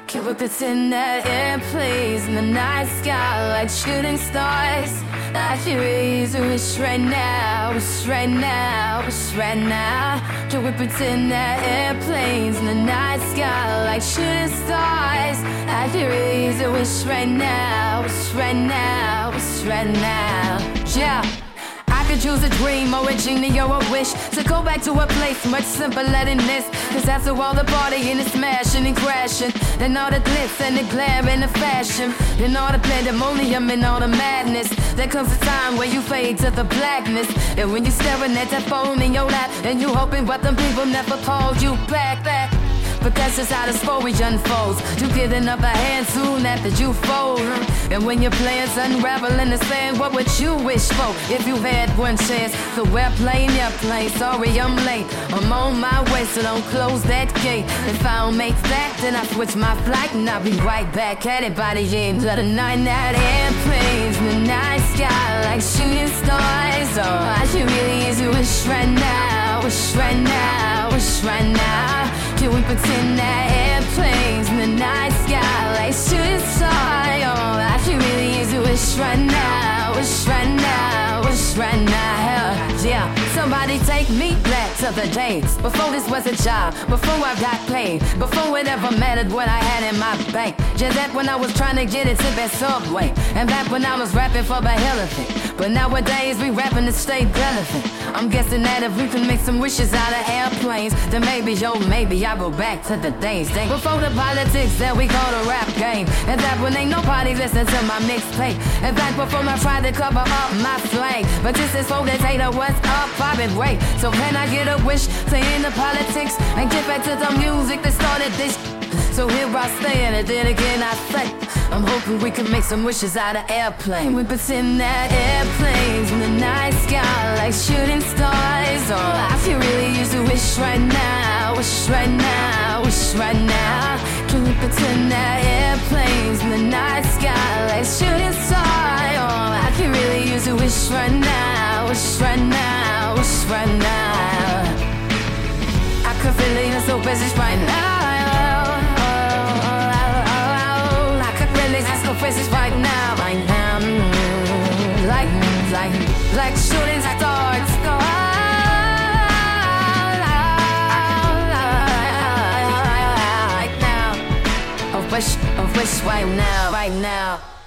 Can we pretend that airplanes in the night sky like shooting stars? I feel easy, wish right now, wish right now, wish right now. Can we pretend that airplanes in the night sky like shooting stars? I feel easy, wish right now, wish right now, wish right now. Yeah. I could choose a dream or a genie or a wish to go back to a place much simpler than this. Cause after all the partying and smashing and crashing, then all the glitz and the glare and the fashion, then all the pandemonium and all the madness, there comes a time where you fade to the blackness. And when you're staring at that phone in your lap and you hoping but them people never called you back, but that's just how the story unfolds. You getting up a hand soon after you fold. And when your plans unravel in the sand, what would you wish for if you had one chance? So airplane, sorry I'm late. I'm on my way, so don't close that gate. If I don't make that, then I switch my flight and I'll be right back at it by the end of the night. That airplanes in the night sky like shooting stars. Oh, I should really easy wish right now, wish right now, wish right now. Can we pretend that airplanes in the night sky like shooting stars? Oh, I can really use a wish right now, wish right now, wish right now. Yeah, somebody take me back to the days before this was a job, before I got paid, before it ever mattered what I had in my bank. Just that when I was trying to get it to that Subway, and back when I was rapping for the hell of it. But nowadays we rapping to stay relevant. I'm guessing that if we can make some wishes out of airplanes, then maybe, oh maybe I go back to the days before the politics that we call the rap game. And that when ain't nobody listen to my mixtape. And back before I tried to cover up my flag. But this is for the data, what's up, I've been wait. So can I get a wish to end the politics and get back to the music that started this? So here I stand, and then again I say, I'm hoping we can make some wishes out of airplane. We pretend that airplanes in the night sky like shooting stars. Oh, I feel really used to wish right now, wish right now, wish right now. Can we pretend that airplanes in the night sky like shooting stars? Oh, I can really use to wish right now, wish right now, wish right now. I could really use a wish right now. Faces right now, like shooting stars. Right now, a wish right now, right now.